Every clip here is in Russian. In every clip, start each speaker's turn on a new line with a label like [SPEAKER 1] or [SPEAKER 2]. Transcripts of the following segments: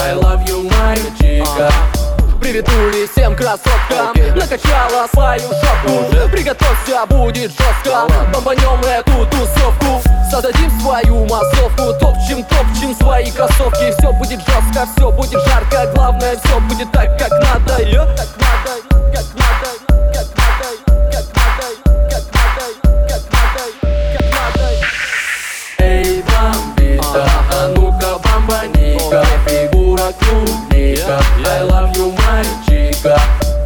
[SPEAKER 1] I love you, моя чика.
[SPEAKER 2] Приветули всем красоткам, накачала свою шапку. Приготовься, будет жестко, бомбанем эту тусовку. Создадим свою массовку, топчем свои кроссовки. Все будет жестко, все будет жарко, главное, все будет так, как надо. Как надо, как надо, как надо, как надо, как надо, как надо, как надо.
[SPEAKER 1] Эй, бомбита, а ну-ка бомбаника, фигура клубника. I love you, моя чика.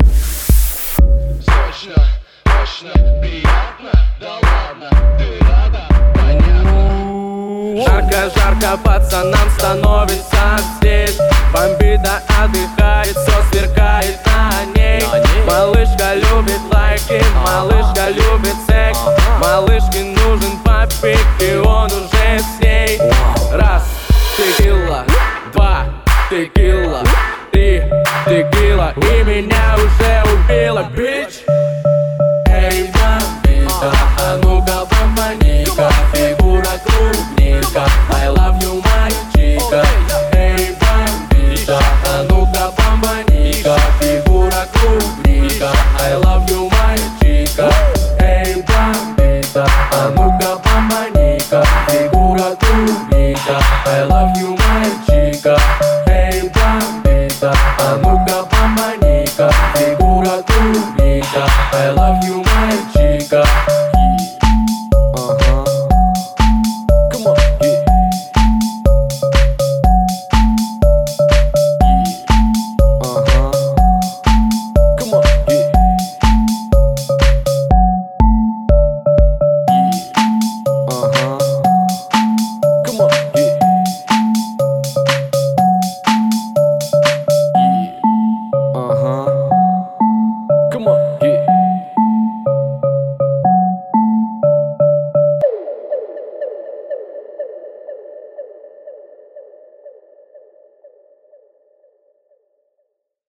[SPEAKER 3] Сочно, мощно, приятно, да ладно, ты рада, понятно.
[SPEAKER 1] Жарко-жарко пацанам становится здесь. Бомбита отдыхает, все сверкает на ней. Малышка любит лайки, малышка любит секс. Малышке нужен попик, и он уже с ней. Раз, текила, два, текила, три, текила, и меня уже убила, бич. Эй, бомбита, а ну